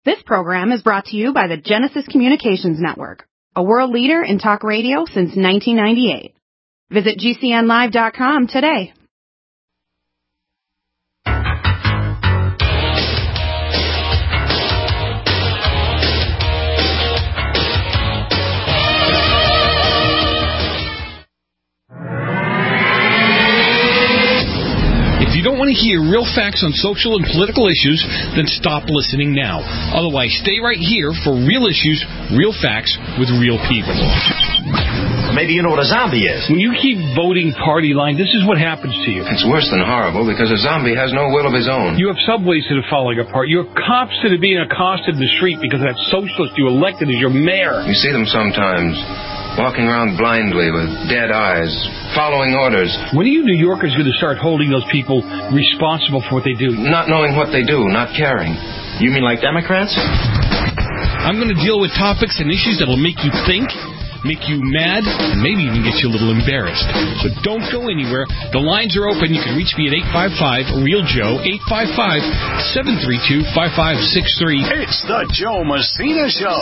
This program is brought to you by the Genesis Communications Network, a world leader in talk radio since 1998. Visit GCNlive.com today. If you don't want to hear real facts on social and political issues, then stop listening now. Otherwise, stay right here for real issues, real facts, with real people. Maybe you know what a zombie is. When you keep voting party line, this is what happens to you. It's worse than horrible because a zombie has no will of his own. You have subways that are falling apart. You have cops that are being accosted in the street because that socialist you elected as your mayor. You see them sometimes, walking around blindly with dead eyes, following orders. When are you New Yorkers going to start holding those people responsible for what they do? Not knowing what they do, not caring. You mean like Democrats? I'm going to deal with topics and issues that will make you think, make you mad, and maybe even get you a little embarrassed. So don't go anywhere. The lines are open. You can reach me at 855-REAL-JOE, 855-732-5563. It's the Joe Messina Show.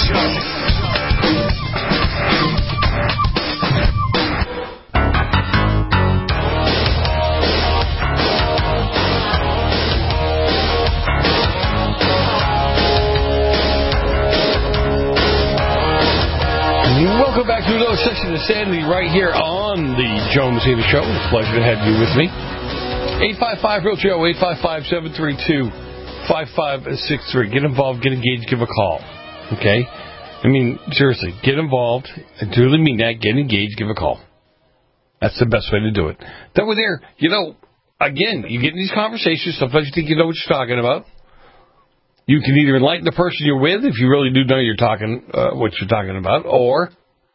Welcome back to another session of Sanity right here on the Joe Messina Show. It's a pleasure to have you with me. 855-REAL-JOE, 855-732-5563. Get involved, get engaged, give a call. Okay? I mean, seriously, get involved. I truly mean that. Get engaged, give a call. That's the best way to do it. That way there, again, you get in these conversations. Sometimes you think you know what you're talking about. You can either enlighten the person you're with if you really do know what you're talking about, or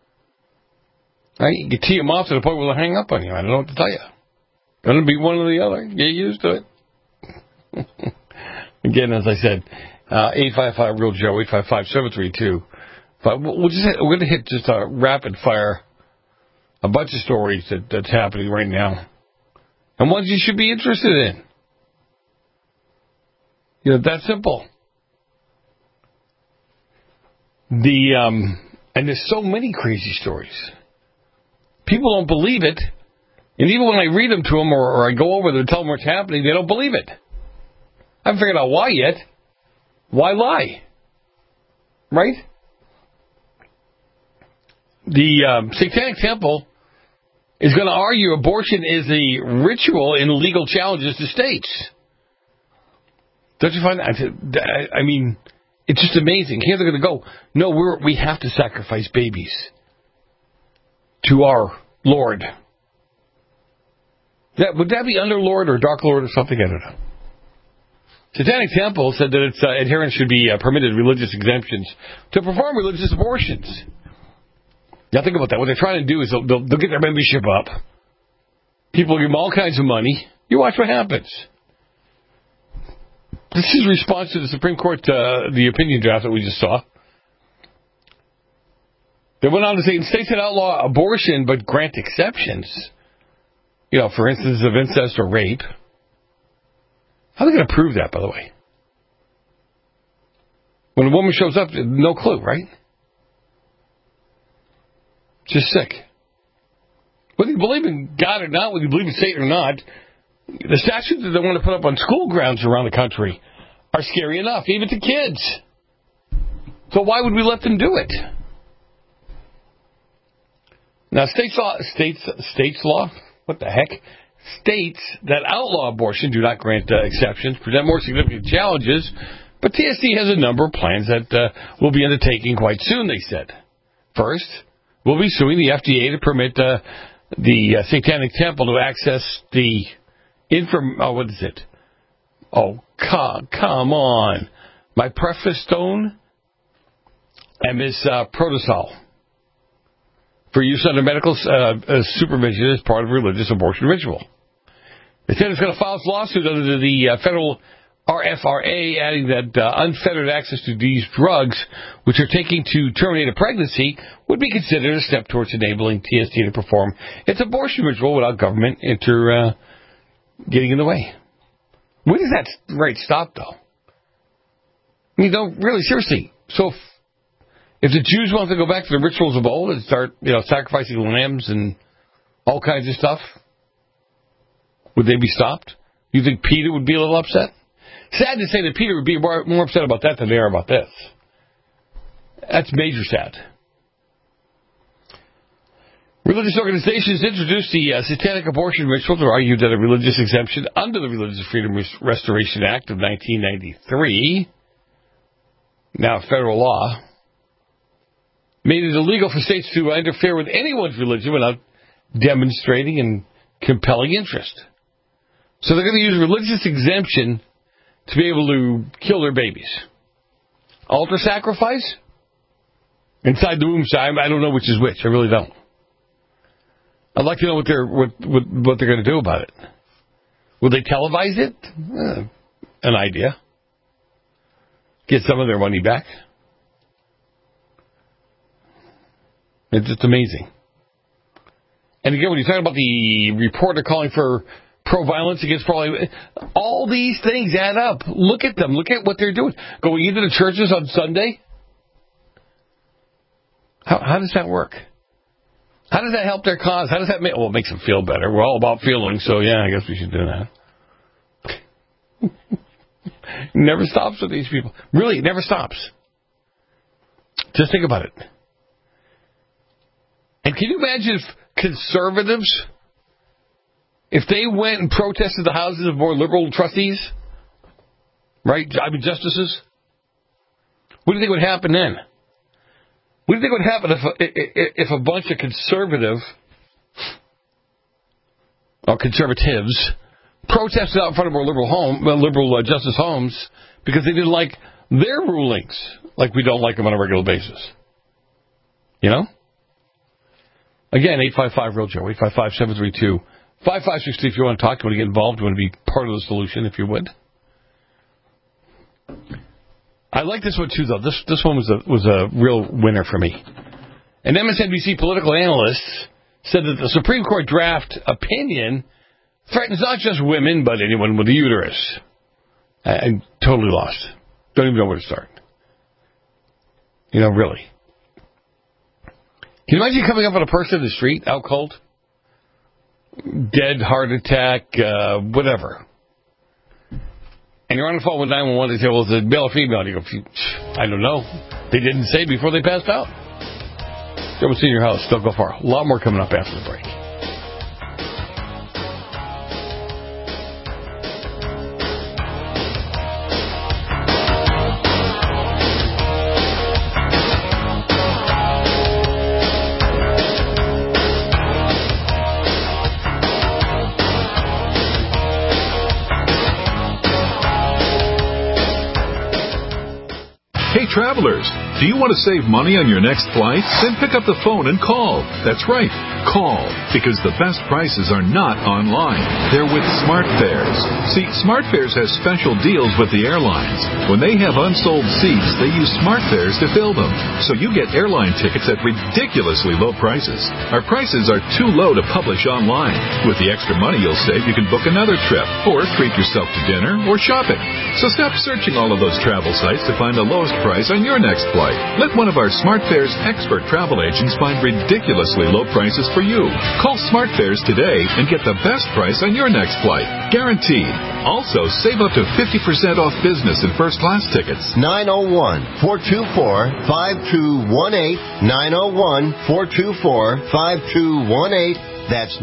you can tee them off to the point where they'll hang up on you. I don't know what to tell you. Going to be one or the other. Get used to it. Again, as I said, 855-REAL-JOE, 855-732. But we're going to hit just a rapid fire, a bunch of stories that's happening right now, and ones you should be interested in. That's simple. And there's so many crazy stories. People don't believe it. And even when I read them to them or I go over them and tell them what's happening, they don't believe it. I haven't figured out why yet. Why lie? Right? The Satanic Temple is going to argue abortion is a ritual in legal challenges to states. Don't you find that? I mean, it's just amazing. Here they're going to go, no, we have to sacrifice babies to our Lord. Would that be Underlord or Dark Lord or something? I don't know. Satanic Temple said that its adherents should be permitted religious exemptions to perform religious abortions. Now think about that. What they're trying to do is they'll get their membership up. People give them all kinds of money. You watch what happens. This is in response to the Supreme Court, the opinion draft that we just saw. They went on to say, in states that outlaw abortion but grant exceptions, for instance, of incest or rape. How are they going to prove that, by the way? When a woman shows up, no clue, right? Just sick. Whether you believe in God or not, whether you believe in Satan or not, the statues that they want to put up on school grounds around the country are scary enough, even to kids. So why would we let them do it? Now, states law, what the heck? States that outlaw abortion do not grant exceptions, present more significant challenges, but TST has a number of plans that we'll be undertaking quite soon, they said. First, we'll be suing the FDA to permit the Satanic Temple to access the what is it? Oh, come on. Mifepristone and Ms. Protosol for use under medical supervision as part of a religious abortion ritual. They said it's going to file its lawsuit under the federal RFRA, adding that unfettered access to these drugs, which are taken to terminate a pregnancy, would be considered a step towards enabling TST to perform its abortion ritual without government getting in the way. When does that rate stop, though? Really, seriously. So if the Jews want to go back to the rituals of old and start, sacrificing lambs and all kinds of stuff, would they be stopped? You think Peter would be a little upset? Sad to say that Peter would be more upset about that than they are about this. That's major sad. Religious organizations introduced the satanic abortion ritual to argue that a religious exemption under the Religious Freedom Restoration Act of 1993, now federal law, made it illegal for states to interfere with anyone's religion without demonstrating and compelling interest. So they're going to use religious exemption to be able to kill their babies. Altar sacrifice? Inside the womb side, I don't know which is which. I really don't. I'd like to know what they're going to do about it. Will they televise it? An idea. Get some of their money back. It's just amazing. And again, when you're talking about the reporter calling for pro-violence against pro-life, all these things add up. Look at them. Look at what they're doing. Going into the churches on Sunday. How does that work? How does that help their cause? How does that make... Well, it makes them feel better. We're all about feelings, so yeah, I guess we should do that. Never stops with these people. Really, it never stops. Just think about it. And can you imagine if conservatives, if they went and protested the houses of more liberal trustees, right? Justices? What do you think would happen then? What do you think would happen if a bunch of conservatives protested out in front of our liberal justice homes because they didn't like their rulings, like we don't like them on a regular basis? Again, 855-REAL-JOE, 855-732-5563 if you want to talk, you want to get involved, you want to be part of the solution, if you would. I like this one, too, though. This one was a real winner for me. An MSNBC political analyst said that the Supreme Court draft opinion threatens not just women, but anyone with a uterus. I'm totally lost. Don't even know where to start. Really. Can you imagine coming up on a person in the street, out cold? Dead, heart attack, whatever. And you're on the phone with 911, they say, well, is it male or female? And you go, I don't know. They didn't say before they passed out. Go see your house. Don't go far. A lot more coming up after the break. Travelers, do you want to save money on your next flight? Then pick up the phone and call. That's right, call, because the best prices are not online. They're with SmartFares. See, SmartFares has special deals with the airlines. When they have unsold seats, they use SmartFares to fill them. So you get airline tickets at ridiculously low prices. Our prices are too low to publish online. With the extra money you'll save, you can book another trip, or treat yourself to dinner or shopping. So stop searching all of those travel sites to find the lowest price on your next flight. Let one of our SmartFares expert travel agents find ridiculously low prices for you. Call SmartFares today and get the best price on your next flight. Guaranteed. Also, save up to 50% off business and first class tickets. 901-424-5218. 901-424-5218. That's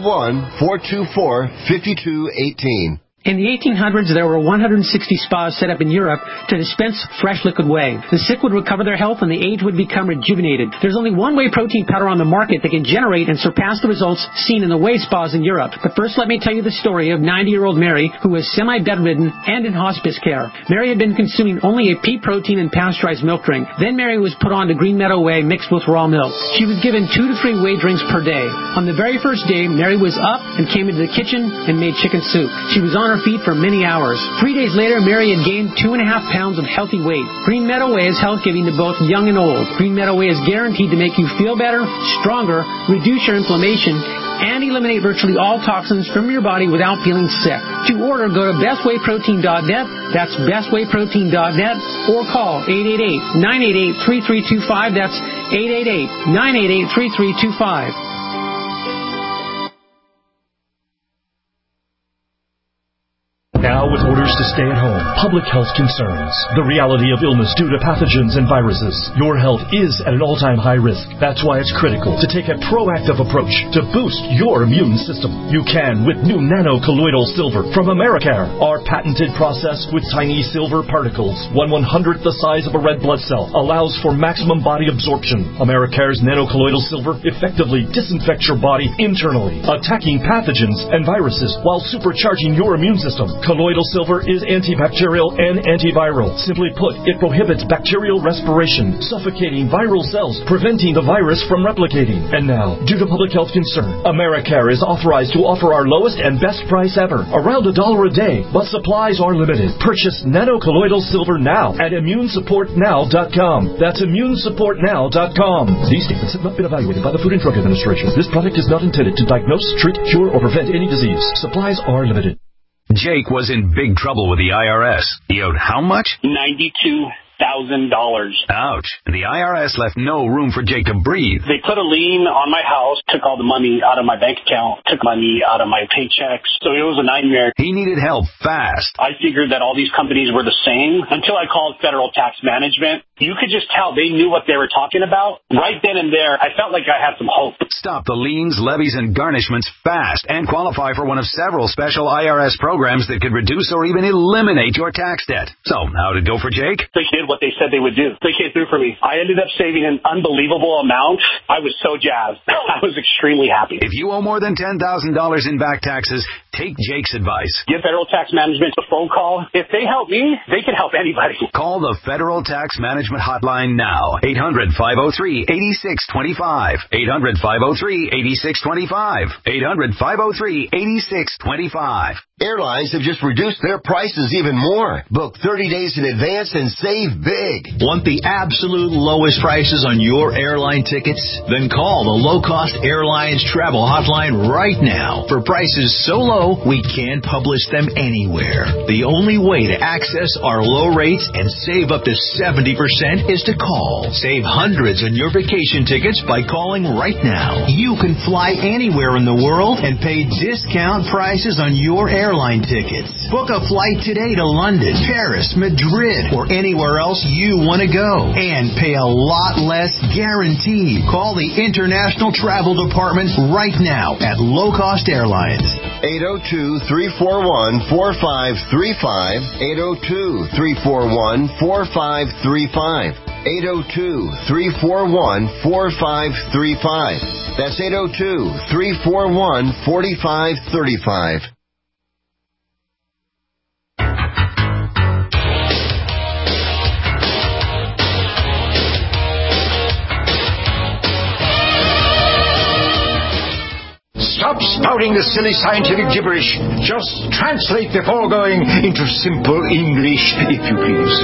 901-424-5218. In the 1800s, there were 160 spas set up in Europe to dispense fresh liquid whey. The sick would recover their health and the aged would become rejuvenated. There's only one whey protein powder on the market that can generate and surpass the results seen in the whey spas in Europe. But first, let me tell you the story of 90-year-old Mary, who was semi-bedridden and in hospice care. Mary had been consuming only a pea protein and pasteurized milk drink. Then Mary was put on to Green Meadow Whey mixed with raw milk. She was given 2 to 3 whey drinks per day. On the very first day, Mary was up and came into the kitchen and made chicken soup. She was on her feet for many hours. 3 days later, Mary had gained 2.5 pounds of healthy weight. Green Meadow Whey is health-giving to both young and old. Green Meadow Whey is guaranteed to make you feel better, stronger, reduce your inflammation, and eliminate virtually all toxins from your body without feeling sick. To order, go to bestwayprotein.net. That's bestwayprotein.net, or call 888-988-3325. That's 888-988-3325. Now with orders to stay at home, public health concerns, the reality of illness due to pathogens and viruses, your health is at an all-time high risk. That's why it's critical to take a proactive approach to boost your immune system. You can with new nano-colloidal silver from Americare. Our patented process with tiny silver particles, 1/100th the size of a red blood cell, allows for maximum body absorption. Americare's nano-colloidal silver effectively disinfects your body internally, attacking pathogens and viruses while supercharging your immune system. Colloidal silver is antibacterial and antiviral. Simply put, it prohibits bacterial respiration, suffocating viral cells, preventing the virus from replicating. And now, due to public health concern, Americare is authorized to offer our lowest and best price ever, around $1 a day, but supplies are limited. Purchase nano-colloidal silver now at immunesupportnow.com. That's immunesupportnow.com. These statements have not been evaluated by the Food and Drug Administration. This product is not intended to diagnose, treat, cure, or prevent any disease. Supplies are limited. Jake was in big trouble with the IRS. He owed how much? $92,000. Ouch. The IRS left no room for Jake to breathe. They put a lien on my house, took all the money out of my bank account, took money out of my paychecks. So it was a nightmare. He needed help fast. I figured that all these companies were the same until I called Federal Tax Management. You could just tell they knew what they were talking about. Right then and there, I felt like I had some hope. Stop the liens, levies, and garnishments fast and qualify for one of several special IRS programs that could reduce or even eliminate your tax debt. So, how'd it go for Jake? They did what they said they would do. They came through for me. I ended up saving an unbelievable amount. I was so jazzed. I was extremely happy. If you owe more than $10,000 in back taxes, take Jake's advice. Give Federal Tax Management a phone call. If they help me, they can help anybody. Call the Federal Tax Management hotline now. 800-503-8625. 800-503-8625. 800-503-8625. Airlines have just reduced their prices even more. Book 30 days in advance and save big. Want the absolute lowest prices on your airline tickets? Then call the Low Cost Airlines Travel Hotline right now. For prices so low, we can't publish them anywhere. The only way to access our low rates and save up to 70% is to call. Save hundreds on your vacation tickets by calling right now. You can fly anywhere in the world and pay discount prices on your airline tickets. Book a flight today to London, Paris, Madrid, or anywhere else you want to go and pay a lot less guaranteed. Call the International Travel Department right now at Low Cost Airlines. 802-341-4535. 802-341-4535. 802-341-4535. That's 802-341-4535. Stop spouting the silly scientific gibberish. Just translate the foregoing into simple English, if you please.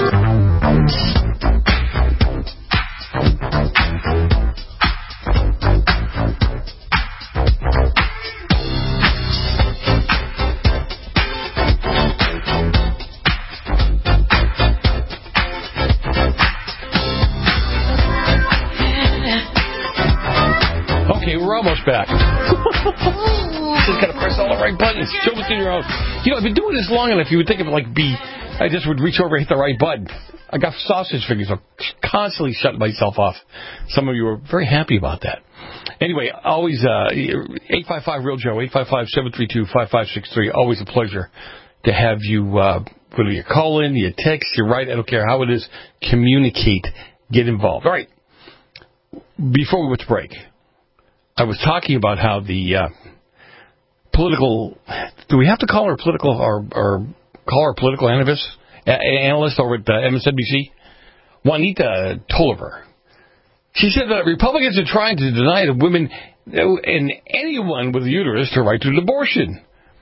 Okay, we're almost back. Just gotta press all the right buttons. Show us in your own. You know, I've been doing this long enough, you would think of it like I just would reach over and hit the right button. I got sausage fingers. I'm constantly shutting myself off. Some of you are very happy about that. Anyway, always 855-REAL-JOE, 855-732-5563. Always a pleasure to have you, whether you call in, you text, you write, I don't care how it is, communicate, get involved. All right. Before we went to break, I was talking about how the political, do we have to call her political or call her political analyst over at MSNBC? Juanita Tolliver. She said that Republicans are trying to deny to women and anyone with a uterus the right to an abortion.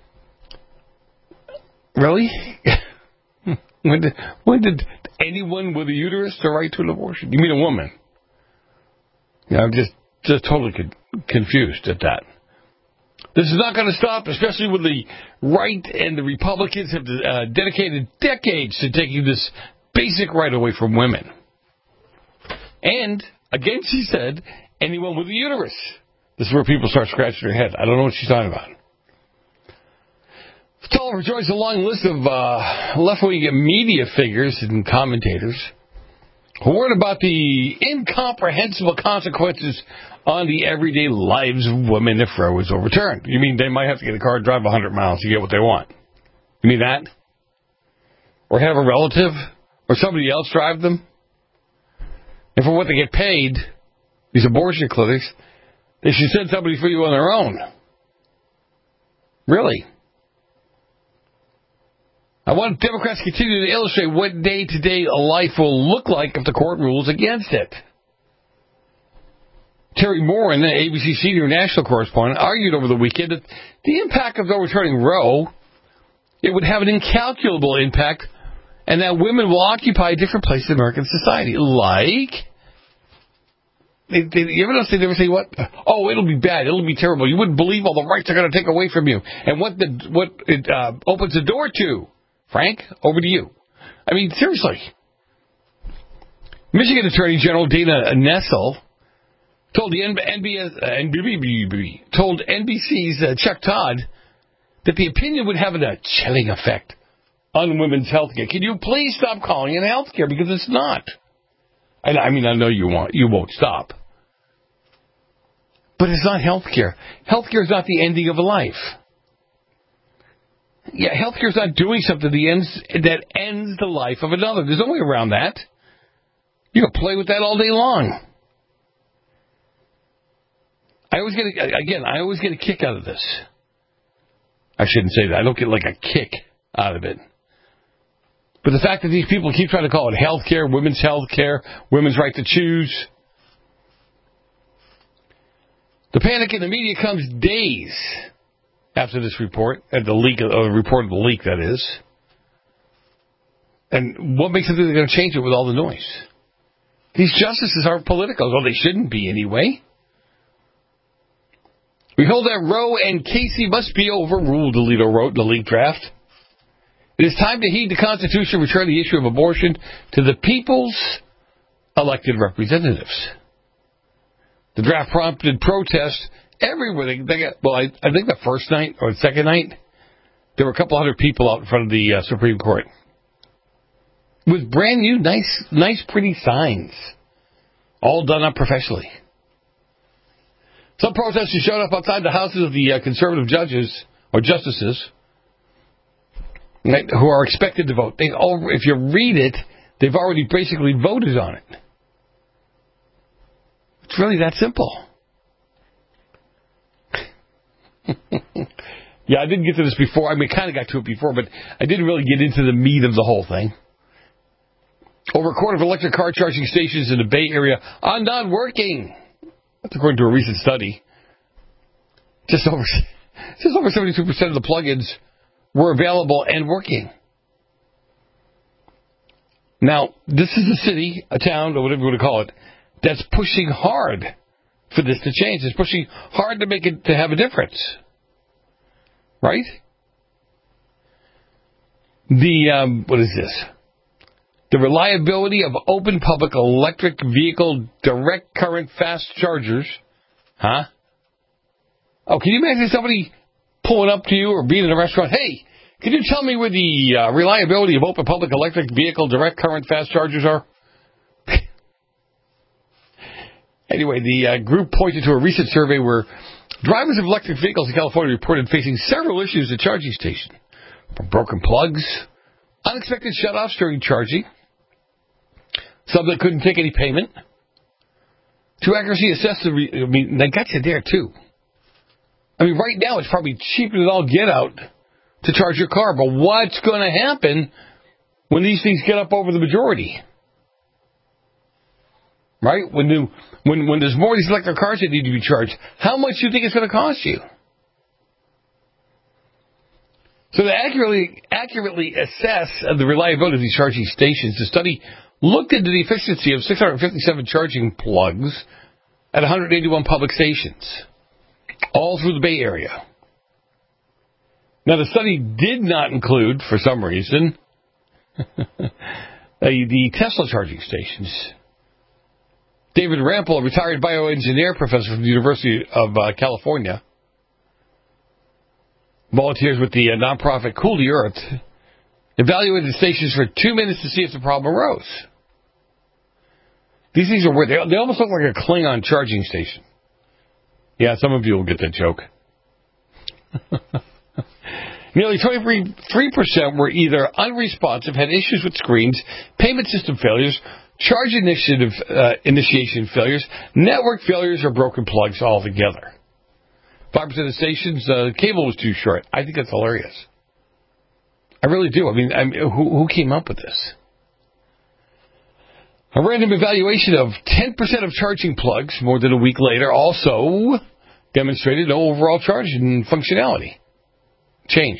Really? When did anyone with a uterus the right to an abortion? You mean a woman? Yeah, I'm just totally confused at that. This is not going to stop, especially when the right and the Republicans have dedicated decades to taking this basic right away from women. And, again, she said, anyone with a uterus. This is where people start scratching their head. I don't know what she's talking about. Tolliver joins a long list of left-wing media figures and commentators who warn about the incomprehensible consequences on the everyday lives of women if Roe is overturned. You mean they might have to get a car and drive 100 miles to get what they want? You mean that? Or have a relative or somebody else drive them? And for what they get paid, these abortion clinics, they should send somebody for you on their own. Really? I want Democrats to continue to illustrate what day-to-day life will look like if the court rules against it. Terry Moran, the ABC senior national correspondent, argued over the weekend that the impact of overturning Roe, it would have an incalculable impact, and that women will occupy different places in American society. Like, you ever notice they never say what? Oh, it'll be bad. It'll be terrible. You wouldn't believe all the rights they're going to take away from you, and what it opens the door to. Frank, over to you. I mean, seriously. Michigan Attorney General Dana Nessel told NBC's Chuck Todd that the opinion would have a chilling effect on women's health care. Can you please stop calling it health care? Because it's not. I mean, I know you won't stop. But it's not health care. Health care is not the ending of a life. Yeah, healthcare is not doing something that ends the life of another. There's no way around that. You can play with that all day long. I always get a kick out of this. I shouldn't say that. I don't get like a kick out of it. But the fact that these people keep trying to call it healthcare, women's healthcare, women's right to choose. The panic in the media comes days after this report, and the report of the leak, that is. And what makes them think they're going to change it with all the noise? These justices aren't politicals. Well, they shouldn't be anyway. We hold that Roe and Casey must be overruled, Alito wrote in the leak draft. It is time to heed the Constitution and return the issue of abortion to the people's elected representatives. The draft prompted protest everywhere. I think the first night or the second night, there were a couple hundred people out in front of the Supreme Court with brand new, nice, pretty signs, all done up professionally. Some protesters showed up outside the houses of the conservative judges or justices who are expected to vote. If you read it, they've already basically voted on it. It's really that simple. Yeah, I didn't get to this before. I mean, kind of got to it before, but I didn't really get into the meat of the whole thing. Over a quarter of electric car charging stations in the Bay Area are not working. That's according to a recent study. Just over 72% of the plug-ins were available and working. Now, this is a city, a town, or whatever you want to call it, that's pushing hard for this to change. It's pushing hard to make it to have a difference. Right? What is this? The reliability of open public electric vehicle direct current fast chargers. Huh? Oh, can you imagine somebody pulling up to you or being in a restaurant? Hey, can you tell me where the reliability of open public electric vehicle direct current fast chargers are? Anyway, the group pointed to a recent survey where drivers of electric vehicles in California reported facing several issues at charging stations. From broken plugs, unexpected shutoffs during charging, some that couldn't take any payment. To accuracy assess they got you there too. I mean, right now it's probably cheaper than all get out to charge your car, but what's going to happen when these things get up over the majority? Right? When there's more of these electric cars that need to be charged, how much do you think it's going to cost you? So to accurately assess the reliability of these charging stations, the study looked into the efficiency of 657 charging plugs at 181 public stations, all through the Bay Area. Now, the study did not include, for some reason, the Tesla charging stations. David Rampel, a retired bioengineer professor from the University of California, volunteers with the nonprofit Cool the Earth, evaluated the stations for 2 minutes to see if the problem arose. These things are weird. They almost look like a Klingon charging station. Yeah, some of you will get that joke. Nearly 23% were either unresponsive, had issues with screens, payment system failures, charge initiation failures, network failures, or broken plugs altogether. 5% of the stations, the cable was too short. I think that's hilarious. I really do. I mean who came up with this? A random evaluation of 10% of charging plugs more than a week later also demonstrated no overall charging functionality. Change.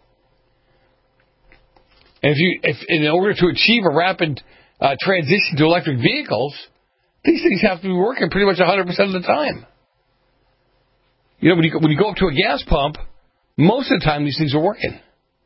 And if in order to achieve a rapid transition to electric vehicles, these things have to be working pretty much 100% of the time. You know, when you go up to a gas pump, most of the time these things are working.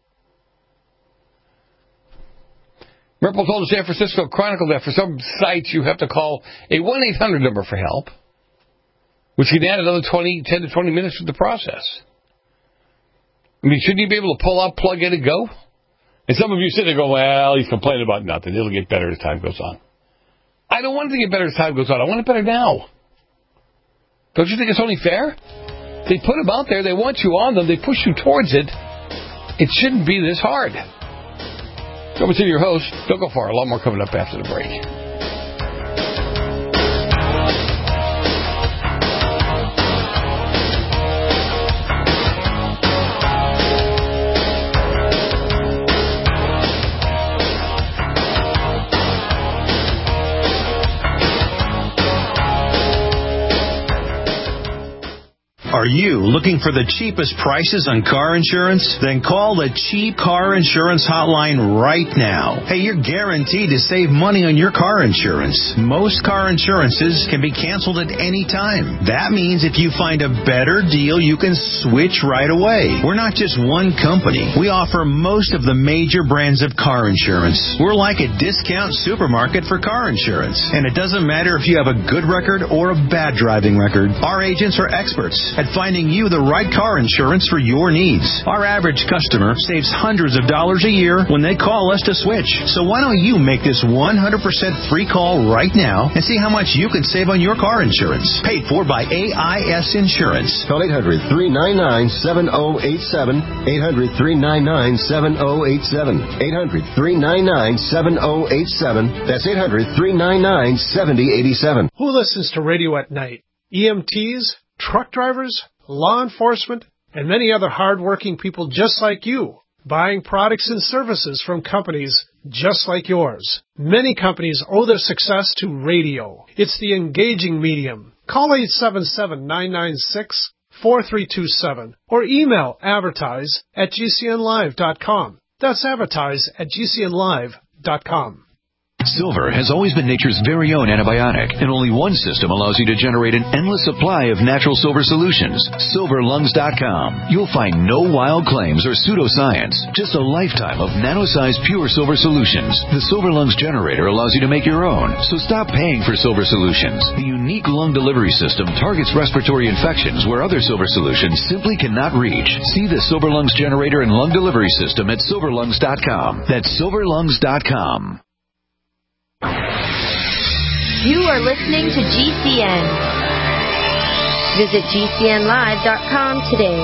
Ripple told the San Francisco Chronicle that for some sites you have to call a 1-800 number for help, which can add another 10 to 20 minutes to the process. I mean, shouldn't you be able to pull out, plug in, and go? And some of you sit there and go, well, he's complaining about nothing. It'll get better as time goes on. I don't want it to get better as time goes on. I want it better now. Don't you think it's only fair? They put them out there. They want you on them. They push you towards it. It shouldn't be this hard. Over to your host. Don't go far. A lot more coming up after the break. Are you looking for the cheapest prices on car insurance? Then call the Cheap Car Insurance Hotline right now. Hey, you're guaranteed to save money on your car insurance. Most car insurances can be canceled at any time. That means if you find a better deal, you can switch right away. We're not just one company. We offer most of the major brands of car insurance. We're like a discount supermarket for car insurance. And it doesn't matter if you have a good record or a bad driving record. Our agents are experts at finding you the right car insurance for your needs. Our average customer saves hundreds of dollars a year when they call us to switch. So why don't you make this 100% free call right now and see how much you can save on your car insurance. Paid for by AIS Insurance. Call 800-399-7087. 800-399-7087. 800-399-7087. That's 800-399-7087. Who listens to radio at night? EMTs? Truck drivers, law enforcement, and many other hard-working people just like you, buying products and services from companies just like yours. Many companies owe their success to radio. It's the engaging medium. Call 877-996-4327 or email advertise@gcnlive.com. That's advertise@gcnlive.com. Silver has always been nature's very own antibiotic, and only one system allows you to generate an endless supply of natural silver solutions. SilverLungs.com. You'll find no wild claims or pseudoscience, just a lifetime of nano-sized pure silver solutions. The Silver Lungs generator allows you to make your own, so stop paying for silver solutions. The unique lung delivery system targets respiratory infections where other silver solutions simply cannot reach. See the Silver Lungs generator and lung delivery system at SilverLungs.com. That's SilverLungs.com. You are listening to GCN. Visit GCNlive.com today.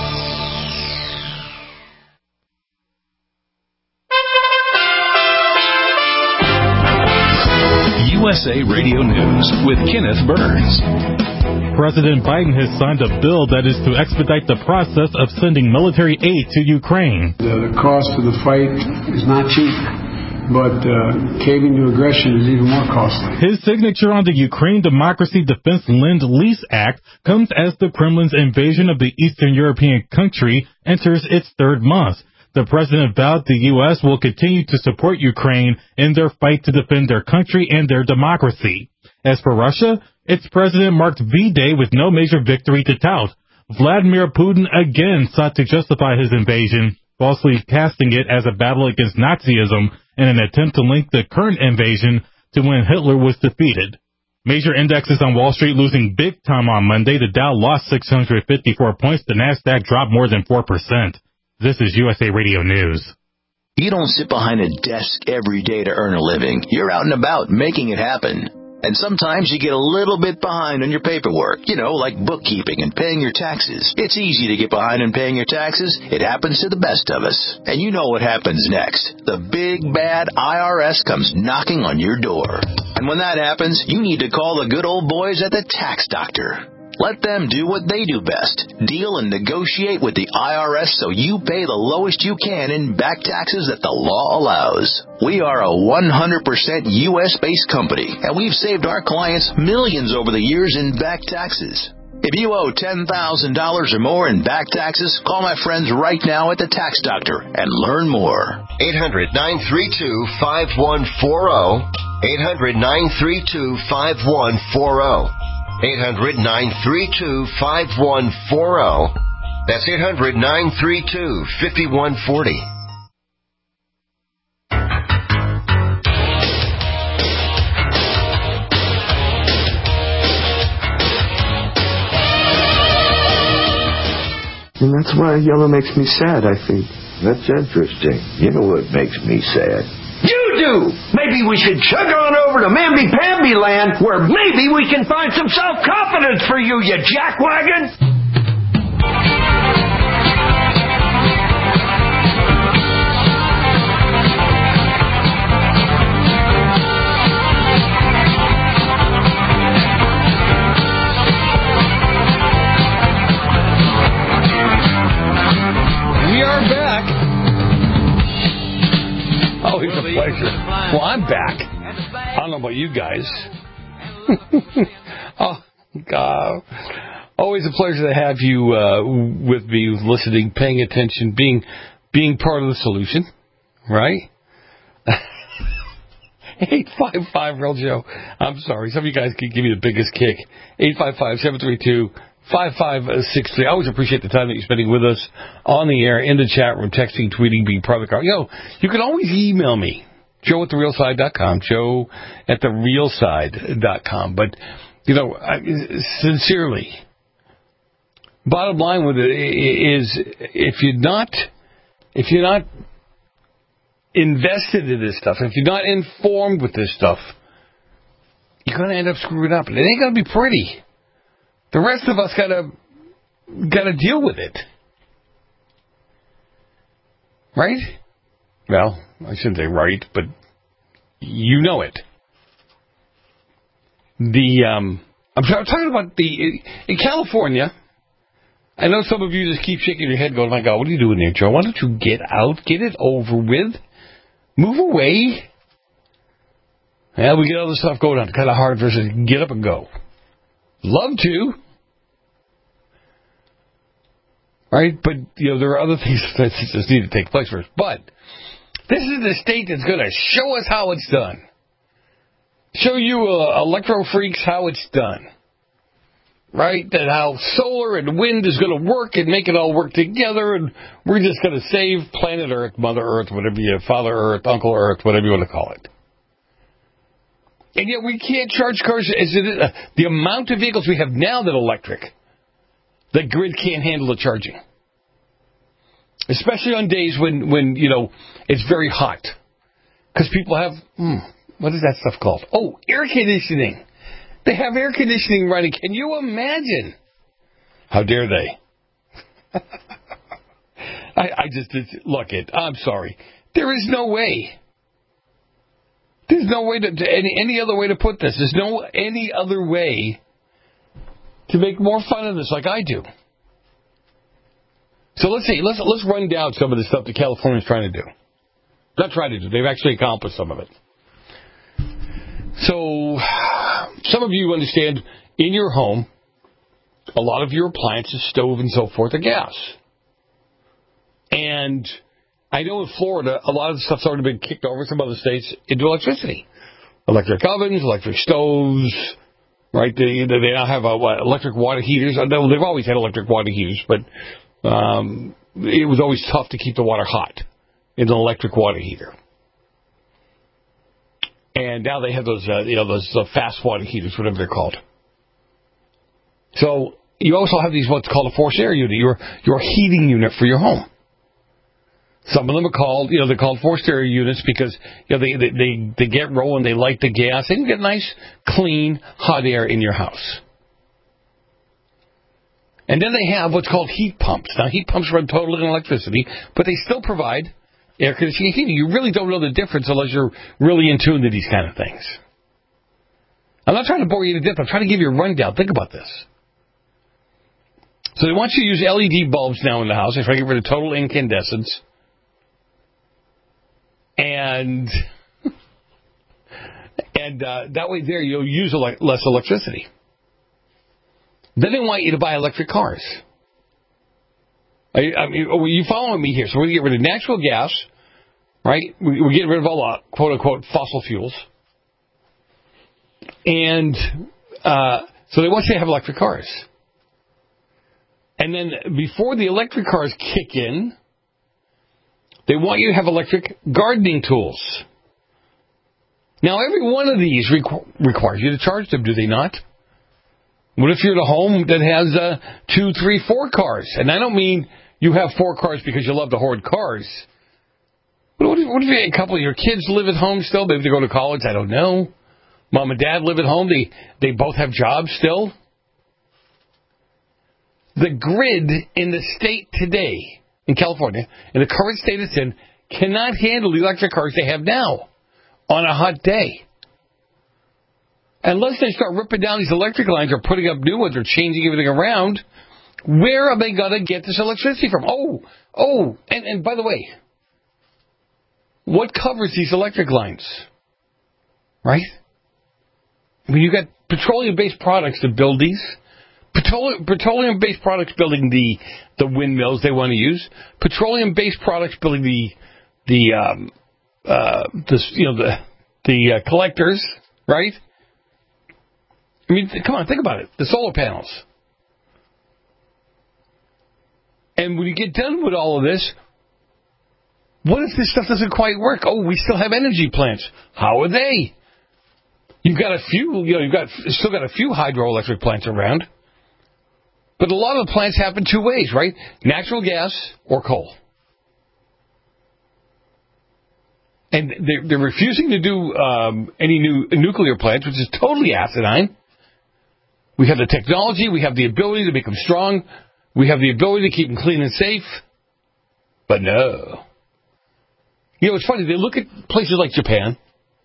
USA Radio News with Kenneth Burns. President Biden has signed a bill that is to expedite the process of sending military aid to Ukraine. The cost of the fight is not cheap. But caving to aggression is even more costly. His signature on the Ukraine Democracy Defense Lend-Lease Act comes as the Kremlin's invasion of the Eastern European country enters its third month. The president vowed the U.S. will continue to support Ukraine in their fight to defend their country and their democracy. As for Russia, its president marked V-Day with no major victory to tout. Vladimir Putin again sought to justify his invasion, falsely casting it as a battle against Nazism in an attempt to link the current invasion to when Hitler was defeated. Major indexes on Wall Street losing big time on Monday. The Dow lost 654 points. The Nasdaq dropped more than 4%. This is USA Radio News. You don't sit behind a desk every day to earn a living. You're out and about making it happen. And sometimes you get a little bit behind on your paperwork, like bookkeeping and paying your taxes. It's easy to get behind on paying your taxes. It happens to the best of us. And you know what happens next. The big, bad IRS comes knocking on your door. And when that happens, you need to call the good old boys at the Tax Doctor. Let them do what they do best. Deal and negotiate with the IRS so you pay the lowest you can in back taxes that the law allows. We are a 100% U.S.-based company, and we've saved our clients millions over the years in back taxes. If you owe $10,000 or more in back taxes, call my friends right now at the Tax Doctor and learn more. 800-932-5140. 800-932-5140. 800-932-5140. That's 800-932-5140. And that's why yellow makes me sad, I think. That's interesting. You know what makes me sad? You do! Maybe we should chug on over to Mamby-Pamby land, where maybe we can find some self-confidence for you, you jackwagon! We are back. Always a pleasure. Well, I'm back. I don't know about you guys. Oh, God. Always a pleasure to have you with me, listening, paying attention, being part of the solution, right? 855 Real Joe. I'm sorry. Some of you guys can give me the biggest kick. 855-732-5563. I always appreciate the time that you're spending with us on the air, in the chat room, texting, tweeting, being part of the car. You can always email me, joe@therealside.com, joe@therealside.com. But, sincerely, bottom line with it is if you're not invested in this stuff, if you're not informed with this stuff, you're going to end up screwing up. And it ain't going to be pretty. The rest of us gotta deal with it. Right? Well, I shouldn't say right, but you know it. I'm talking about in California. I know some of you just keep shaking your head going, my God, what are you doing there, Joe? Why don't you get out, get it over with, move away? Yeah, we get other stuff going on. Kind of hard versus get up and go. Love to. Right? But, there are other things that just need to take place first. But this is the state that's going to show us how it's done. Show you electro freaks how it's done. Right? That how solar and wind is going to work and make it all work together, and we're just going to save planet Earth, Mother Earth, whatever you, Father Earth, Uncle Earth, whatever you want to call it. And yet we can't charge cars. The amount of vehicles we have now that are electric, the grid can't handle the charging. Especially on days when it's very hot. Because people have, what is that stuff called? Oh, air conditioning. They have air conditioning running. Can you imagine? How dare they? I'm sorry. There is no way. There's no way any other way to put this. There's no any other way to make more fun of this like I do. So let's see. Let's run down some of the stuff that California's trying to do. Not trying to do. They've actually accomplished some of it. So some of you understand in your home, a lot of your appliances, stove and so forth, are gas. And I know in Florida, a lot of the stuff's already been kicked over some other states into electricity. Electric ovens, electric stoves, right? They now have electric water heaters. They've always had electric water heaters, but it was always tough to keep the water hot in an electric water heater. And now they have those fast water heaters, whatever they're called. So you also have these what's called a forced air unit, your heating unit for your home. Some of them are called, they're called forced air units because they get rolling, they light the gas, and you get nice, clean, hot air in your house. And then they have what's called heat pumps. Now, heat pumps run totally on electricity, but they still provide air conditioning and heating. You really don't know the difference unless you're really in tune to these kind of things. I'm not trying to bore you to death. I'm trying to give you a rundown. Think about this. So they want you to use LED bulbs now in the house. They try to get rid of total incandescence. And that way there you'll use less electricity. Then they want you to buy electric cars. Are you following me here? So we're going to get rid of natural gas, right? We're getting rid of all the quote-unquote fossil fuels. And so they want you to have electric cars. And then before the electric cars kick in, they want you to have electric gardening tools. Now, every one of these requires you to charge them, do they not? What if you're in a home that has 2, 3, 4 cars? And I don't mean you have 4 cars because you love to hoard cars. But what if a couple of your kids live at home still? Maybe they go to college. I don't know. Mom and Dad live at home. They both have jobs still. The grid in the state today, in California, in the current state it's in, cannot handle the electric cars they have now on a hot day. Unless they start ripping down these electric lines or putting up new ones or changing everything around, where are they going to get this electricity from? And by the way, what covers these electric lines? Right? I mean, you got petroleum-based products to build these. Petroleum-based products building the windmills they want to use. Petroleum-based products building the collectors, right? I mean, come on, think about it. The solar panels. And when you get done with all of this, what if this stuff doesn't quite work? We still have energy plants. How are they? You've got a few, still got a few hydroelectric plants around. But a lot of the plants happen 2 ways, right? Natural gas or coal. And they're refusing to do any new nuclear plants, which is totally asinine. We have the technology. We have the ability to make them strong. We have the ability to keep them clean and safe. But no. It's funny. They look at places like Japan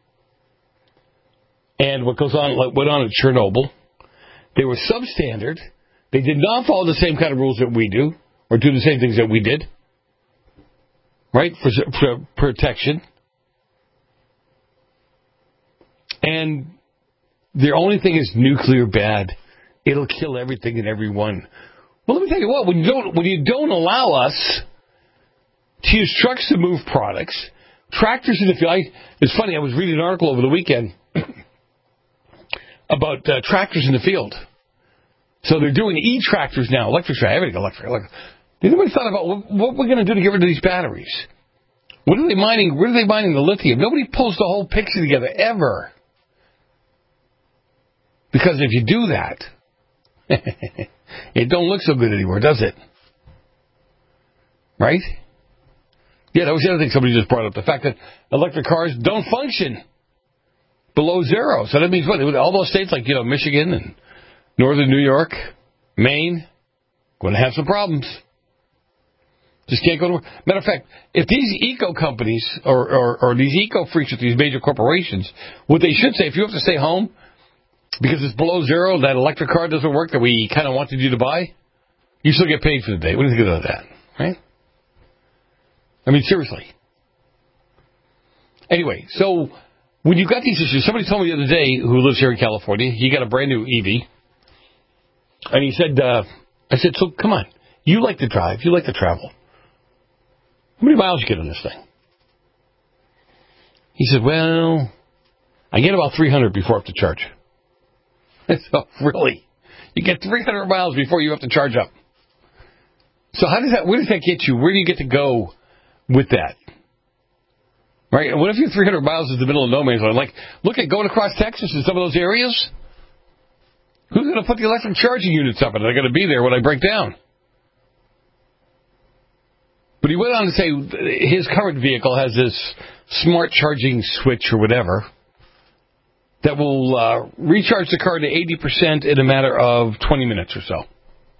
and what went on at Chernobyl. They were substandard. They did not follow the same kind of rules that we do or do the same things that we did, right, for protection. And their only thing is nuclear bad. It'll kill everything and everyone. Well, let me tell you what, when you don't allow us to use trucks to move products, tractors in the field. It's funny, I was reading an article over the weekend about tractors in the field. So they're doing e-tractors now, electric tractors, everything electric. Anybody thought about what we're going to do to get rid of these batteries? What are they mining? Where are they mining the lithium? Nobody pulls the whole picture together, ever. Because if you do that, it don't look so good anymore, does it? Right? Yeah, that was the other thing somebody just brought up, the fact that electric cars don't function below zero. So that means what? All those states like, Michigan and Northern New York, Maine, going to have some problems. Just can't go to work. Matter of fact, if these eco companies or these eco freaks with these major corporations, what they should say, if you have to stay home because it's below zero, that electric car doesn't work that we kind of wanted you to buy, you still get paid for the day. What do you think about that? Right? I mean, seriously. Anyway, so when you've got these issues, somebody told me the other day who lives here in California, he got a brand new EV. And he said, I said, so come on, you like to drive, you like to travel. How many miles you get on this thing? He said, well, I get about 300 before I have to charge. So, really, you get 300 miles before you have to charge up. So where does that get you? Where do you get to go with that? Right? And what if your 300 miles is the middle of no man's land? Like, look at going across Texas in some of those areas. Who's going to put the electric charging units up? And they're going to be there when I break down. But he went on to say his current vehicle has this smart charging switch or whatever that will recharge the car to 80% in a matter of 20 minutes or so.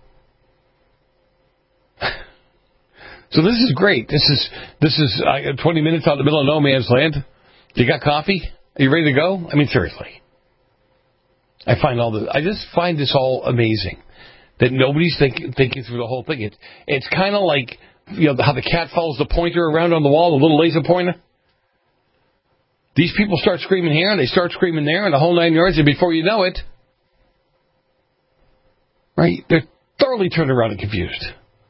So this is great. This is 20 minutes out in the middle of no man's land. You got coffee? Are you ready to go? I mean, seriously. I just find this all amazing that nobody's thinking through the whole thing. It's kind of like, you know, how the cat follows the pointer around on the wall, the little laser pointer. These people start screaming here, and they start screaming there, and the whole 9 yards, and before you know it, right, they're thoroughly turned around and confused.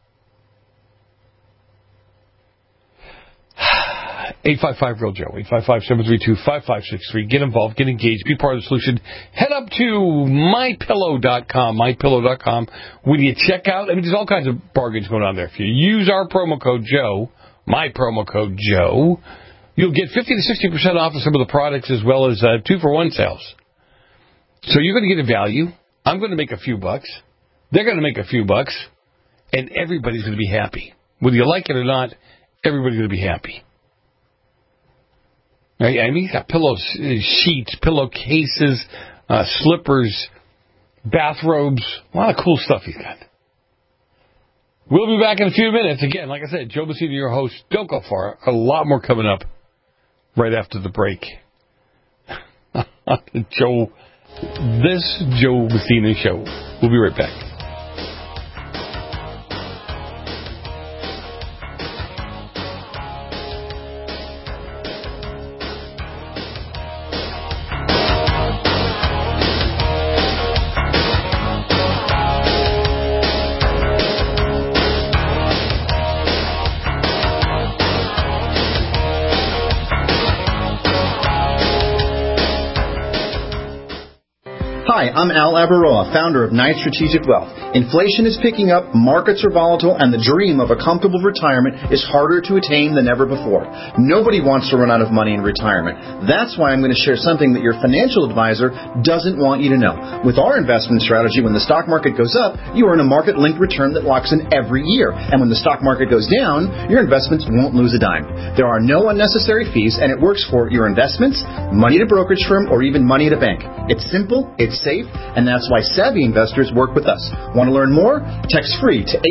855-REAL-JOE, 855-732-5563. Get involved, get engaged, be part of the solution. Head up to mypillow.com, mypillow.com. When you check out, I mean, there's all kinds of bargains going on there. If you use our promo code Joe, my promo code Joe, you'll get 50 to 60% off of some of the products as well as 2-for-1 sales. So you're going to get a value. I'm going to make a few bucks. They're going to make a few bucks. And everybody's going to be happy. Whether you like it or not, everybody's going to be happy. Right? I mean, he's got pillows, sheets, pillowcases, slippers, bathrobes, a lot of cool stuff he's got. We'll be back in a few minutes. Again, like I said, Joe Messina, your host. Don't go far. A lot more coming up right after the break. This Joe Messina Show. We'll be right back. Hi, I'm Al Abaroa, founder of Knight Strategic Wealth. Inflation is picking up, markets are volatile, and the dream of a comfortable retirement is harder to attain than ever before. Nobody wants to run out of money in retirement. That's why I'm going to share something that your financial advisor doesn't want you to know. With our investment strategy, when the stock market goes up, you earn a market-linked return that locks in every year. And when the stock market goes down, your investments won't lose a dime. There are no unnecessary fees, and it works for your investments, money at a brokerage firm, or even money at a bank. It's simple, it's safe, and that's why savvy investors work with us. Want to learn more? Text free to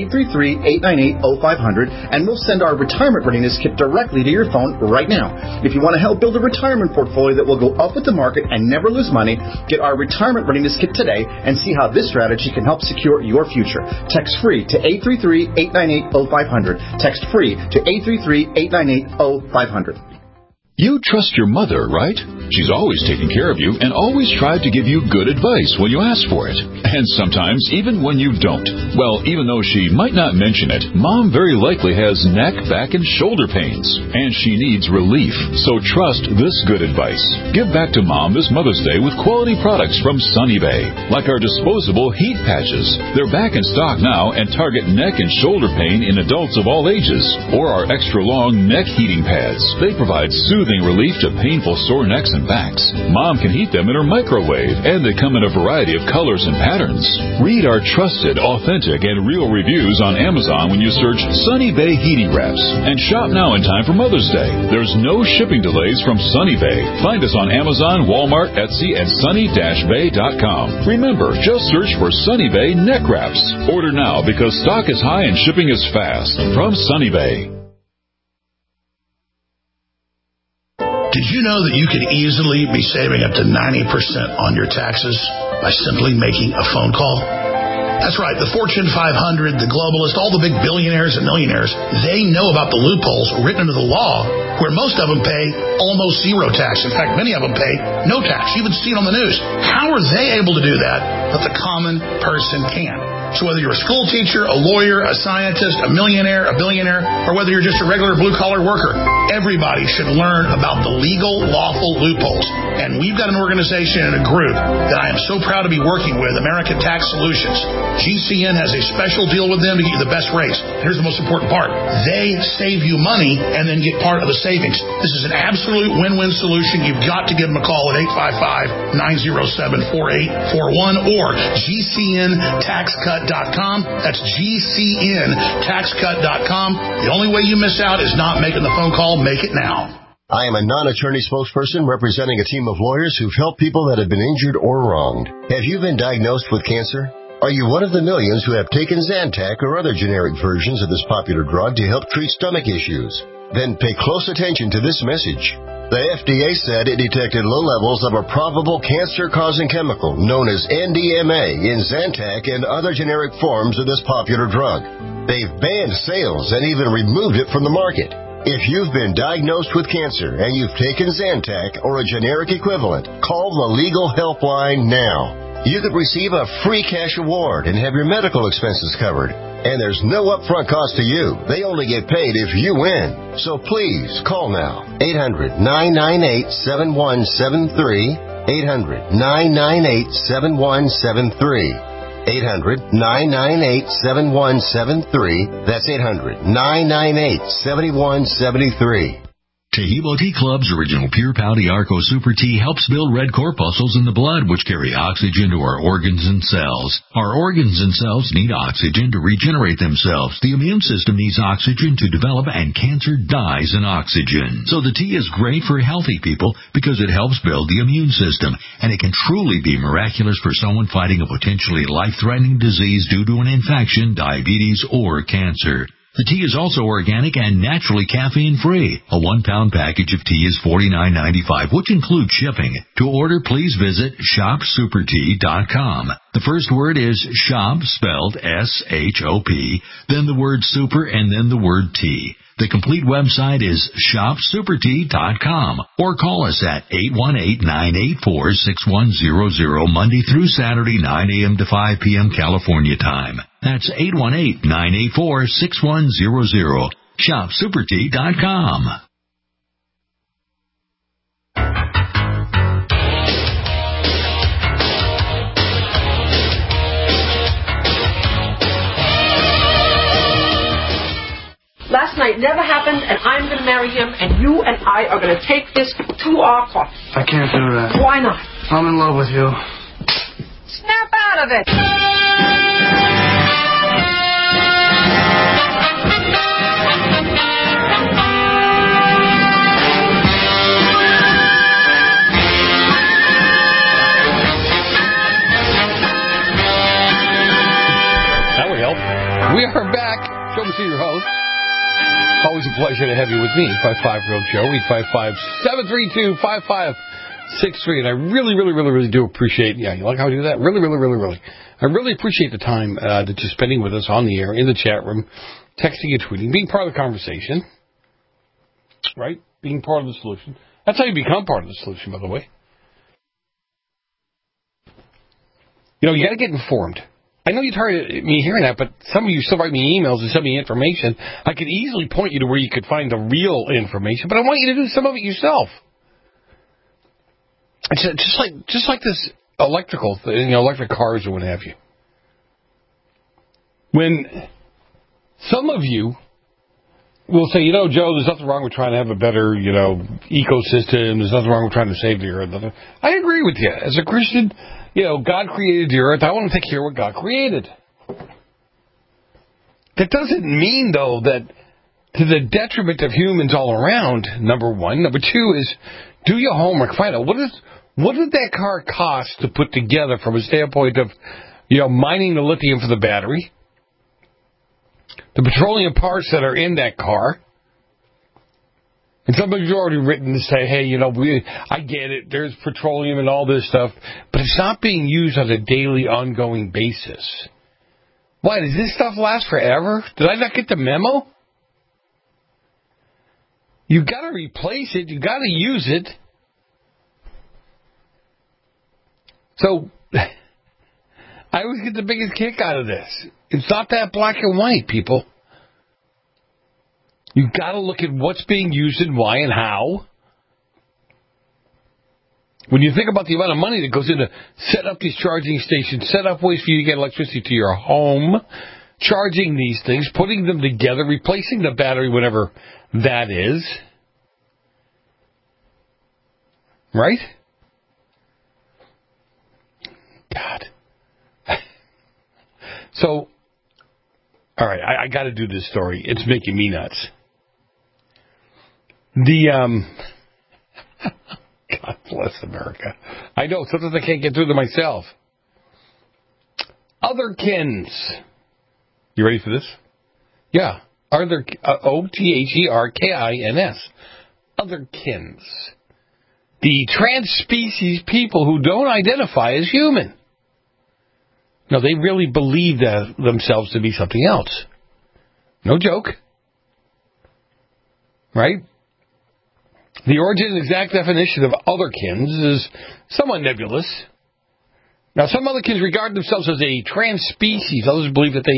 833-898-0500 and we'll send our retirement readiness kit directly to your phone right now. If you want to help build a retirement portfolio that will go up with the market and never lose money, get our retirement readiness kit today and see how this strategy can help secure your future. Text free to 833-898-0500. Text free to 833-898-0500. You trust your mother, right? She's always taken care of you and always tried to give you good advice when you ask for it. And sometimes even when you don't. Well, even though she might not mention it, Mom very likely has neck, back, and shoulder pains. And she needs relief. So trust this good advice. Give back to Mom this Mother's Day with quality products from Sunny Bay. Like our disposable heat patches. They're back in stock now and target neck and shoulder pain in adults of all ages. Or our extra long neck heating pads. They provide soothing relief to painful sore necks and backs. Mom can heat them in her microwave, and they come in a variety of colors and patterns. Read our trusted, authentic, and real reviews on Amazon when you search Sunny Bay Heating Wraps. And shop now in time for Mother's Day. There's no shipping delays from Sunny Bay. Find us on Amazon, Walmart, Etsy, and sunny-bay.com. Remember, just search for Sunny Bay Neck Wraps. Order now because stock is high and shipping is fast. From Sunny Bay. Did you know that you could easily be saving up to 90% on your taxes by simply making a phone call? That's right. The Fortune 500, the globalists, all the big billionaires and millionaires, they know about the loopholes written into the law where most of them pay almost zero tax. In fact, many of them pay no tax. You even see it on the news. How are they able to do that, but the common person can't? So whether you're a school teacher, a lawyer, a scientist, a millionaire, a billionaire, or whether you're just a regular blue-collar worker, everybody should learn about the legal, lawful loopholes. And we've got an organization and a group that I am so proud to be working with, American Tax Solutions. GCN has a special deal with them to get you the best rates. Here's the most important part. They save you money and then get part of the savings. This is an absolute win-win solution. You've got to give them a call at 855-907-4841 or GCNTaxCut.com. That's GCNTaxCut.com. The only way you miss out is not making the phone call. Make it now. I am a non-attorney spokesperson representing a team of lawyers who've helped people that have been injured or wronged. Have you been diagnosed with cancer? Are you one of the millions who have taken Zantac or other generic versions of this popular drug to help treat stomach issues? Then pay close attention to this message. The FDA said it detected low levels of a probable cancer-causing chemical known as NDMA in Zantac and other generic forms of this popular drug. They've banned sales and even removed it from the market. If you've been diagnosed with cancer and you've taken Zantac or a generic equivalent, call the Legal Helpline now. You could receive a free cash award and have your medical expenses covered. And there's no upfront cost to you. They only get paid if you win. So please, call now. 800-998-7173. 800-998-7173. 800-998-7173. That's 800-998-7173. Taheebo Tea Club's original Pure Pouty Arco Super Tea helps build red corpuscles in the blood, which carry oxygen to our organs and cells. Our organs and cells need oxygen to regenerate themselves. The immune system needs oxygen to develop, and cancer dies in oxygen. So the tea is great for healthy people because it helps build the immune system, and it can truly be miraculous for someone fighting a potentially life-threatening disease due to an infection, diabetes, or cancer. The tea is also organic and naturally caffeine-free. A 1-pound package of tea is $49.95, which includes shipping. To order, please visit ShopSuperTea.com. The first word is shop, spelled S-H-O-P, then the word super, and then the word tea. The complete website is ShopSuperTea.com, or call us at 818-984-6100, Monday through Saturday, 9 a.m. to 5 p.m. California time. That's 818-984-6100. ShopSuperTea.com. Last night never happened, and I'm going to marry him, and you and I are going to take this to our coffin. I can't do that. Why not? I'm in love with you. Snap out of it! That would help. We are back. Joe Messina, your host. Always a pleasure to have you with me. 855-REAL-JOE, 855-732-5563. And I really do appreciate, you like how I do that? Really. I really appreciate the time that you're spending with us on the air, in the chat room, texting and tweeting, being part of the conversation, right? Being part of the solution. That's how you become part of the solution, by the way. You got to get informed. I know you're tired of me hearing that, but some of you still write me emails and send me information. I could easily point you to where you could find the real information, but I want you to do some of it yourself. It's just like this electrical thing, electric cars or what have you. When some of you will say, Joe, there's nothing wrong with trying to have a better, ecosystem. There's nothing wrong with trying to save the earth. I agree with you. As a Christian, God created the earth. I want to take care of what God created. That doesn't mean, though, that to the detriment of humans all around, number one. Number two is do your homework. Find out what did that car cost to put together from a standpoint of, mining the lithium for the battery, the petroleum parts that are in that car. And somebody's already written to say, hey, I get it, there's petroleum and all this stuff, but it's not being used on a daily, ongoing basis. Why, does this stuff last forever? Did I not get the memo? You got to replace it, you got to use it. So, I I always get the biggest kick out of this. It's not that black and white, people. You've got to look at what's being used and why and how. When you think about the amount of money that goes into set up these charging stations, set up ways for you to get electricity to your home, charging these things, putting them together, replacing the battery, whatever that is. Right? God. So, all right, I got to do this story. It's making me nuts. God bless America. I know, sometimes I can't get through to myself. Otherkins. You ready for this? Yeah. Otherkins. Otherkins. The trans-species people who don't identify as human. No, they really believe themselves to be something else. No joke. Right? The origin and exact definition of otherkins is somewhat nebulous. Now, some otherkins regard themselves as a trans species. Others believe that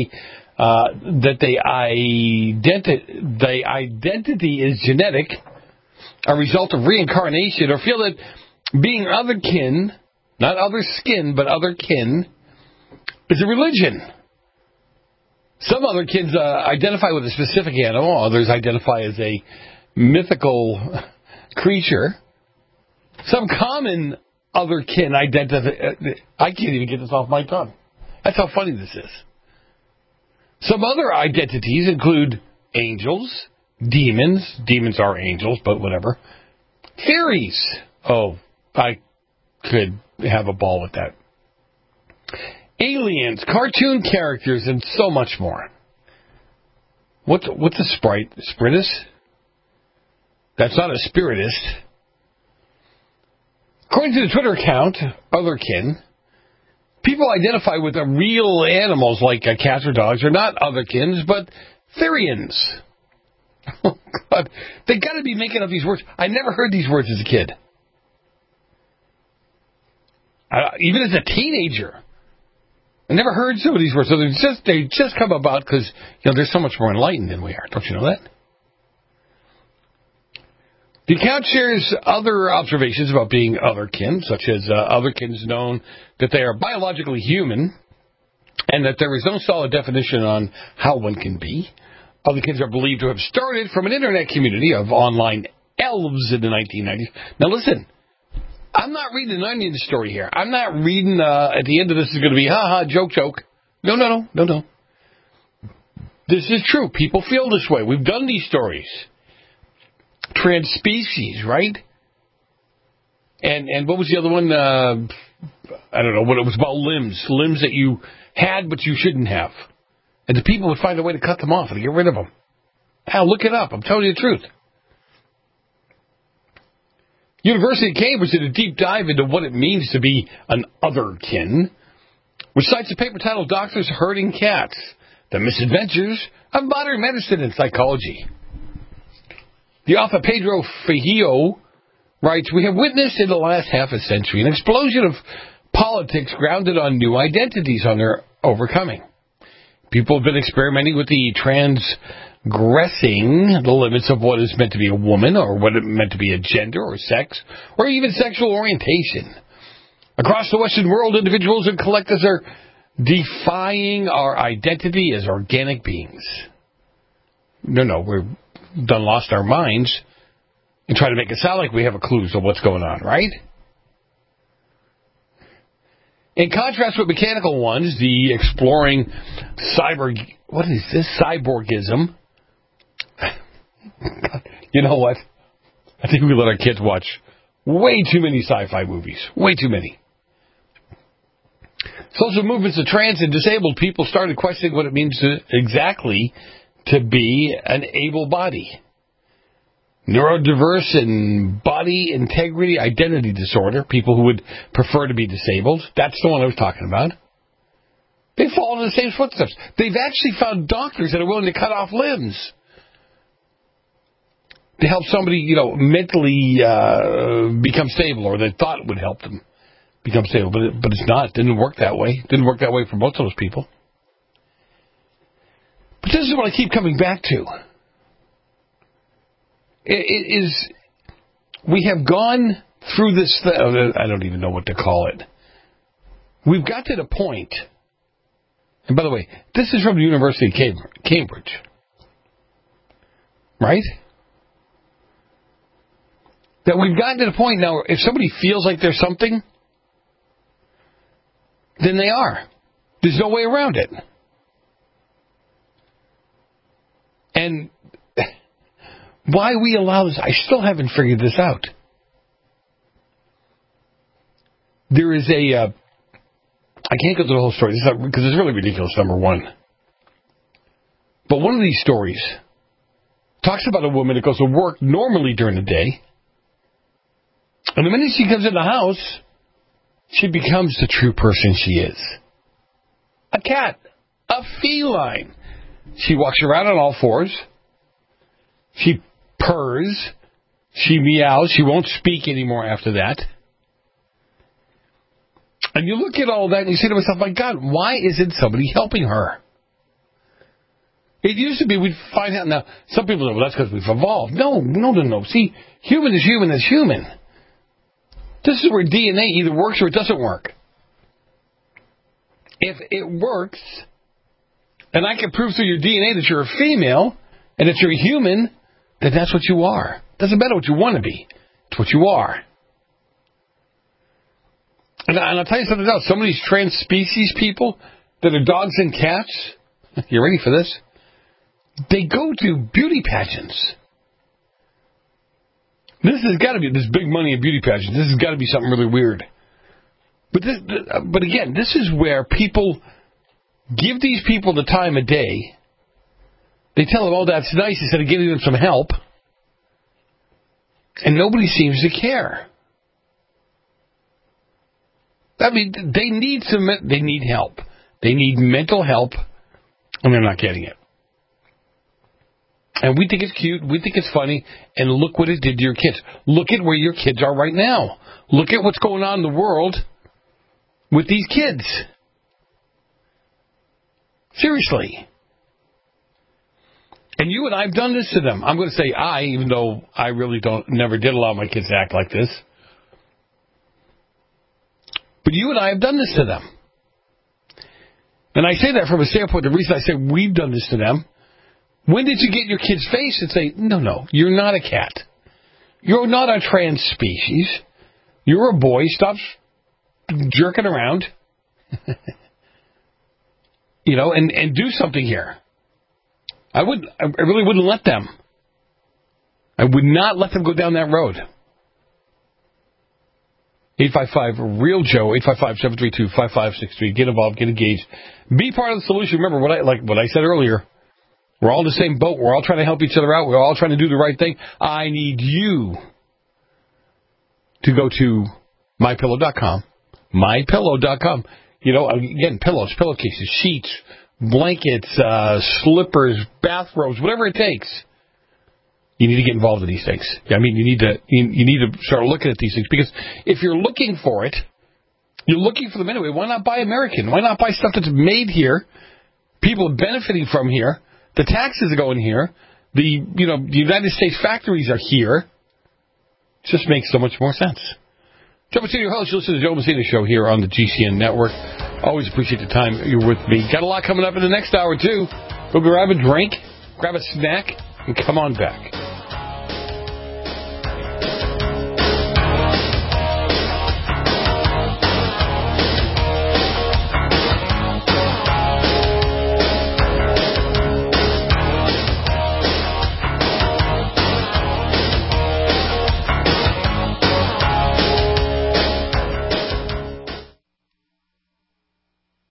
the identity is genetic, a result of reincarnation, or feel that being otherkin, not other skin, but otherkin, is a religion. Some otherkins identify with a specific animal. Others identify as a mythical creature. Some common otherkin identify. I can't even get this off my tongue. That's how funny this is. Some other identities include angels, demons. Demons are angels, but whatever. Fairies. Oh, I could have a ball with that. Aliens, cartoon characters, and so much more. What's a sprite? Spiritus? That's not a spiritist. According to the Twitter account, Otherkin, people identify with the real animals like cats or dogs are not otherkins, but Therians. Oh, God. They got to be making up these words. I never heard these words as a kid. Even as a teenager. I never heard some of these words. So they just come about because they're so much more enlightened than we are. Don't you know that? The account shares other observations about being otherkin, such as otherkins known that they are biologically human and that there is no solid definition on how one can be. Otherkins are believed to have started from an internet community of online elves in the 1990s. Now listen, I'm not reading an onion story here. I'm not reading at the end of this is going to be ha-ha, joke. No. This is true. People feel this way. We've done these stories. Trans-species, right? And what was the other one? I don't know what it was about. Limbs that you had but you shouldn't have, and the people would find a way to cut them off and get rid of them. Hell, look it up. I'm telling you the truth. University of Cambridge did a deep dive into what it means to be an otherkin, which cites a paper titled "Doctors Herding Cats: The Misadventures of Modern Medicine and Psychology." The author Pedro Fajio writes, "We have witnessed in the last half a century an explosion of politics grounded on new identities on their overcoming. People have been experimenting with the transgressing the limits of what is meant to be a woman or what is meant to be a gender or sex or even sexual orientation. Across the Western world, individuals and collectives are defying our identity as organic beings." No, we're done lost our minds and try to make it sound like we have a clue to what's going on, right? In contrast with mechanical ones, the exploring cyborgism. You know what? I think we let our kids watch way too many sci-fi movies. Way too many. Social movements of trans and disabled people started questioning what it means exactly to be an able body. Neurodiverse and body integrity identity disorder, people who would prefer to be disabled. That's the one I was talking about. They fall in the same footsteps. They've actually found doctors that are willing to cut off limbs to help somebody, mentally become stable, or they thought it would help them. become stable, but it's not. It didn't work that way. It didn't work that way for most of those people. But this is what I keep coming back to. We have gone through this, I don't even know what to call it. We've got to the point, and by the way, this is from the University of Cambridge, right? That we've gotten to the point now where if somebody feels like there's something, then they are. There's no way around it. And why we allow this, I still haven't figured this out. There is I can't go through the whole story because it's really ridiculous, number one. But one of these stories talks about a woman that goes to work normally during the day, and the minute she comes in the house, she becomes the true person she is. A cat. A feline. She walks around on all fours. She purrs. She meows. She won't speak anymore after that. And you look at all that and you say to myself, my God, why isn't somebody helping her? It used to be we'd find out. Now, some people say, well, that's because we've evolved. No. See, human is human is human. This is where DNA either works or it doesn't work. If it works, and I can prove through your DNA that you're a female and that you're a human, then that's what you are. Doesn't matter what you want to be. It's what you are. And I'll tell you something else. Some of these trans-species people that are dogs and cats, you ready for this? They go to beauty pageants. This has got to be this big money in beauty pageants. This has got to be something really weird. But again, this is where people give these people the time of day. They tell them, oh, that's nice, instead of giving them some help. And nobody seems to care. I mean, they need help. They need mental help, and they're not getting it. And we think it's cute, we think it's funny, and look what it did to your kids. Look at where your kids are right now. Look at what's going on in the world with these kids. Seriously. And you and I have done this to them. I'm going to say even though I really never did allow my kids to act like this. But you and I have done this to them. And I say that from a standpoint, the reason I say we've done this to them, when did you get in your kid's face and say, no, you're not a cat. You're not a trans species. You're a boy. Stop jerking around. And do something here. I really wouldn't let them. I would not let them go down that road. 855-REAL-JOE, 855-732-5563. Get involved, get engaged. Be part of the solution. Remember what I said earlier. We're all in the same boat. We're all trying to help each other out. We're all trying to do the right thing. I need you to go to MyPillow.com. MyPillow.com. Again, pillows, pillowcases, sheets, blankets, slippers, bathrobes, whatever it takes. You need to get involved in these things. I mean, you need to start looking at these things, because if you're looking for it, you're looking for them anyway. Why not buy American? Why not buy stuff that's made here? People are benefiting from here. The taxes are going here. The United States factories are here. It just makes so much more sense. Joe Messina, your host. You listen to the Joe Messina Show here on the GCN Network. Always appreciate the time you're with me. Got a lot coming up in the next hour, too. Go grab a drink, grab a snack, and come on back.